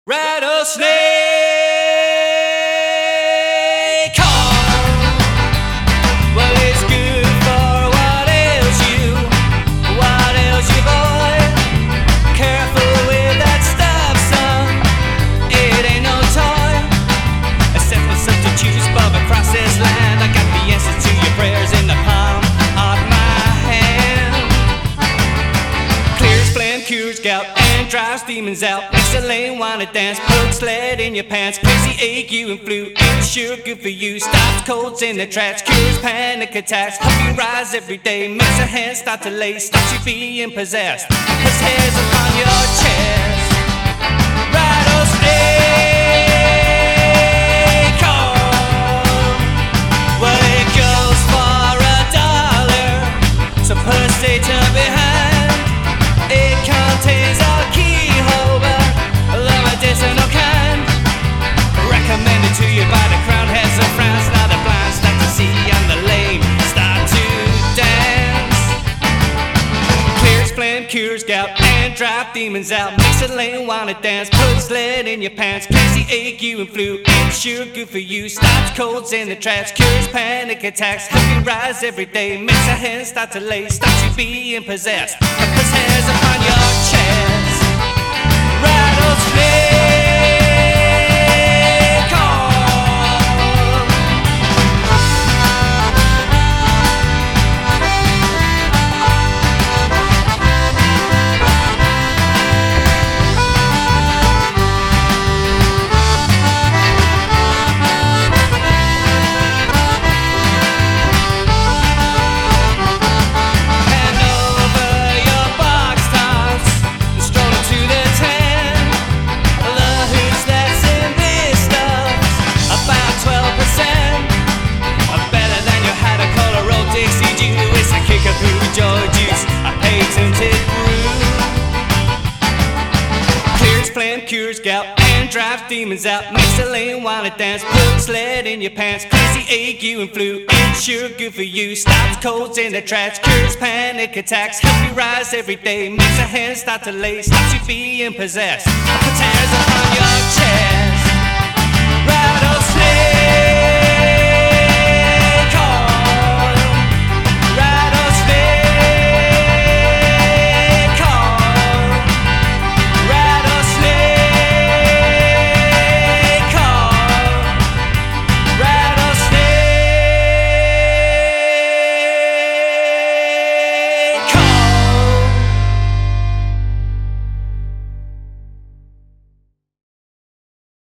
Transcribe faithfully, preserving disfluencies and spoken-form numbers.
Rattlesnake, oh, well it's good for what ails you, what ails you boy, careful with that stuff son, it ain't no toy, except for substitutes above across this land, I got the answers to your prayers in the palm of my hand, clears flame, cures gout, and drives demons out. The lane wanna dance, put sled in your pants, crazy ache, you and flu, it's sure good for you. Stops colds in the tracks, cures panic attacks, help you rise every day, makes your hands start to lay, stops you being possessed, puts hairs upon your chest. Rattlesnake, oh, well it goes for a dollar, so put Satan behind, it contains a keyhole, medicinal kind, recommended to you by the crown heads and frowns. Now the blind start to see and the lame start to dance. Clears flame, cures gout, and drive demons out. Makes the lame wanna dance, puts lead in your pants. Crazy ache, you and flu, it's sure good for you. Stops colds in the tracks, cures panic attacks, help you rise every day. Makes your hands start to lay, stops you being possessed, and puts hairs upon your chest. Rattlesnake. Cures gout and drives demons out, makes the lane wanna dance, puts lead in your pants, crazy ache, you and flu, it's sure good for you. Stops colds in the tracks, cures panic attacks, help you rise every day, makes your hands start to lay, stops you being possessed, puts hairs upon your